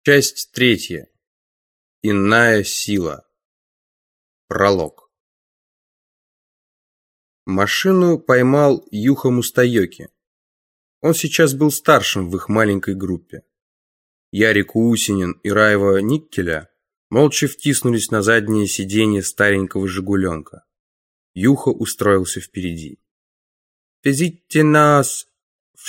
Часть третья. Иная сила. Пролог. Машину поймал Юха Мустайоки. Он сейчас был старшим в их маленькой группе. Ярик Усинин и Райва Никкеля молча втиснулись на заднее сиденье старенького «Жигуленка». Юха устроился впереди. «Везите нас в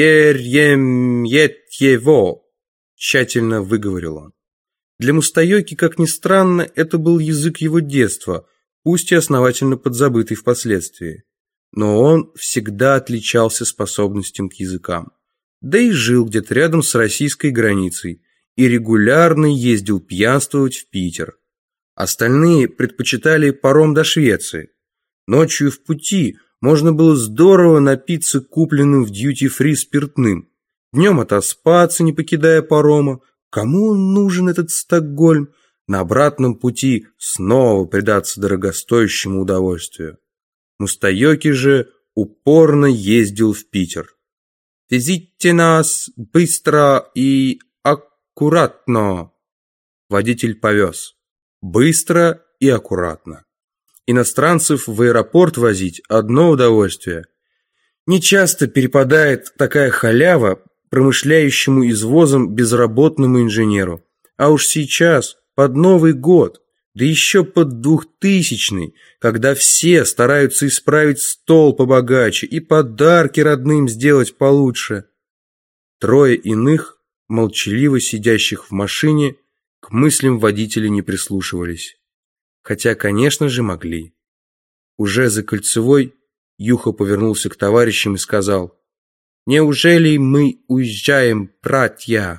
Шьерьемьетьево», тщательно выговорил он. Для Мустайоки, как ни странно, это был язык его детства, пусть и основательно подзабытый впоследствии. Но он всегда отличался способностью к языкам. Да и жил где-то рядом с российской границей и регулярно ездил пьянствовать в Питер. Остальные предпочитали паром до Швеции. Ночью в пути можно было здорово напиться купленным в дьюти-фри спиртным. Днем отоспаться, не покидая парома. Кому он нужен, этот Стокгольм? На обратном пути снова предаться дорогостоящему удовольствию. Мустайоки же упорно ездил в Питер. «Везите нас быстро и аккуратно». Водитель повез. Быстро и аккуратно. Иностранцев в аэропорт возить – одно удовольствие. Нечасто перепадает такая халява промышляющему извозом безработному инженеру. А уж сейчас, под Новый год, да еще под 2000-й, когда все стараются исправить стол побогаче и подарки родным сделать получше. Трое иных, молчаливо сидящих в машине, к мыслям водителя не прислушивались. Хотя, конечно же, могли. Уже за Кольцевой Юха повернулся к товарищам и сказал: «Неужели мы уезжаем, братья?»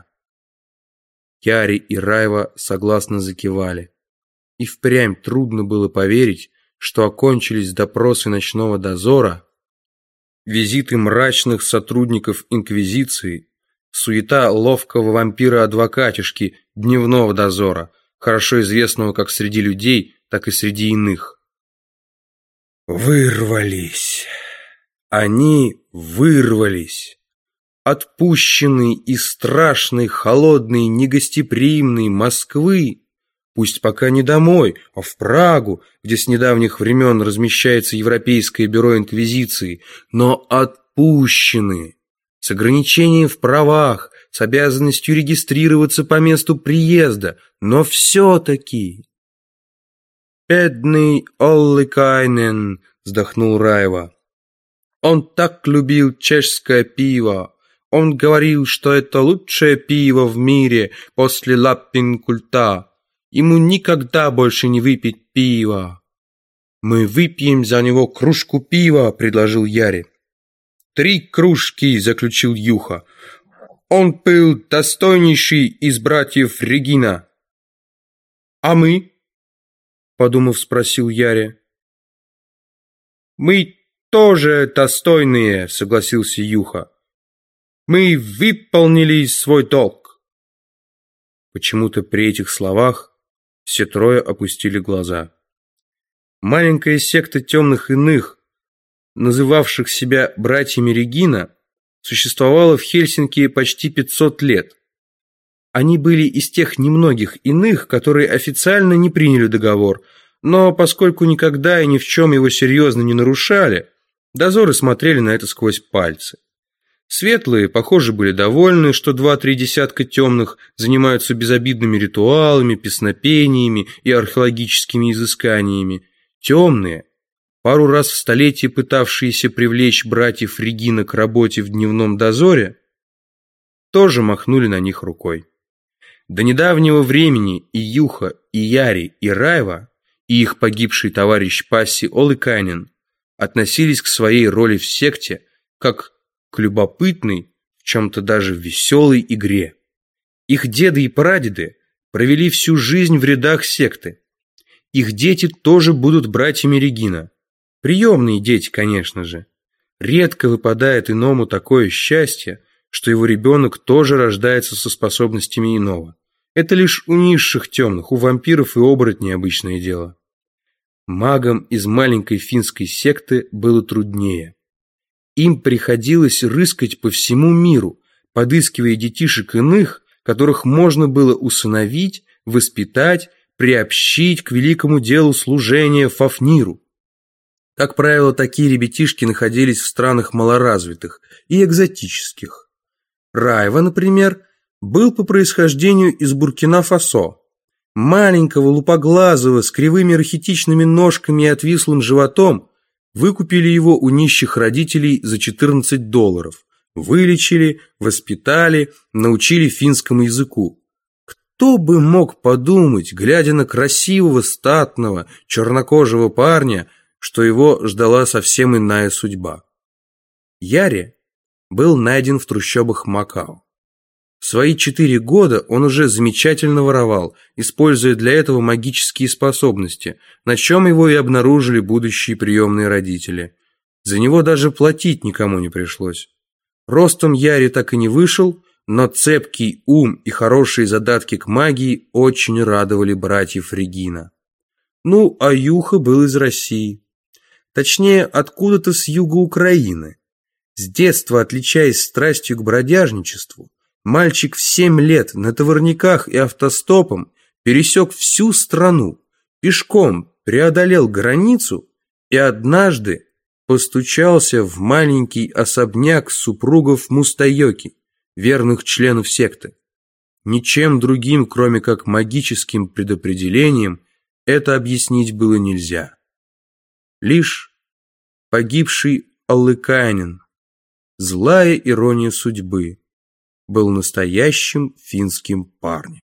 Яри и Райва согласно закивали. И впрямь трудно было поверить, что окончились допросы ночного дозора, визиты мрачных сотрудников инквизиции, суета ловкого вампира-адвокатишки дневного дозора, хорошо известного как среди людей, так и среди иных. Вырвались. Они вырвались. Отпущенные из страшной, холодной, негостеприимной Москвы, пусть пока не домой, а в Прагу, где с недавних времен размещается Европейское бюро инквизиции, но отпущены, с ограничением в правах, с обязанностью регистрироваться по месту приезда, но все-таки... «Бедный Олликайнен», — вздохнул Райва. «Он так любил чешское пиво. Он говорил, что это лучшее пиво в мире после Лаппин-культа. Ему никогда больше не выпить пива». «Мы выпьем за него кружку пива», — предложил Яри. «3 кружки», — заключил Юха. «Он был достойнейший из братьев Регина». «А мы?» — подумав, спросил Яри. «Мы тоже достойные», — согласился Юха. «Мы выполнили свой долг». Почему-то при этих словах все трое опустили глаза. Маленькая секта темных иных, называвших себя братьями Регина, существовала в Хельсинки почти 500 лет. Они были из тех немногих иных, которые официально не приняли договор, но поскольку никогда и ни в чем его серьезно не нарушали, дозоры смотрели на это сквозь пальцы. Светлые, похоже, были довольны, что 2-3 десятка темных занимаются безобидными ритуалами, песнопениями и археологическими изысканиями. Темные, пару раз в столетие пытавшиеся привлечь братьев Регина к работе в дневном дозоре, тоже махнули на них рукой. До недавнего времени и Юха, и Яри, и Райва, и их погибший товарищ Пасси Олликайнен относились к своей роли в секте как к любопытной, в чем-то даже веселой игре. Их деды и прадеды провели всю жизнь в рядах секты. Их дети тоже будут братьями Регина. Приемные дети, конечно же. Редко выпадает иному такое счастье, что его ребенок тоже рождается со способностями иного. Это лишь у низших темных, у вампиров и оборотней обычное дело. Магам из маленькой финской секты было труднее. Им приходилось рыскать по всему миру, подыскивая детишек иных, которых можно было усыновить, воспитать, приобщить к великому делу служения Фафниру. Как правило, такие ребятишки находились в странах малоразвитых и экзотических. Райва, например, был по происхождению из Буркина-Фасо. Маленького, лупоглазого, с кривыми рахитичными ножками и отвислым животом выкупили его у нищих родителей за $14. Вылечили, воспитали, научили финскому языку. Кто бы мог подумать, глядя на красивого, статного, чернокожего парня, что его ждала совсем иная судьба. Яри был найден в трущобах Макао. В свои 4 года он уже замечательно воровал, используя для этого магические способности, на чем его и обнаружили будущие приемные родители. За него даже платить никому не пришлось. Ростом Яри так и не вышел, но цепкий ум и хорошие задатки к магии очень радовали братьев Регина. Ну, а Юха был из России. Точнее, откуда-то с юга Украины. С детства, отличаясь страстью к бродяжничеству, мальчик в 7 лет на товарниках и автостопом пересек всю страну, пешком преодолел границу и однажды постучался в маленький особняк супругов Мустайоки, верных членов секты. Ничем другим, кроме как магическим предопределением, это объяснить было нельзя. Лишь погибший Аллыкаинен, злая ирония судьбы, был настоящим финским парнем.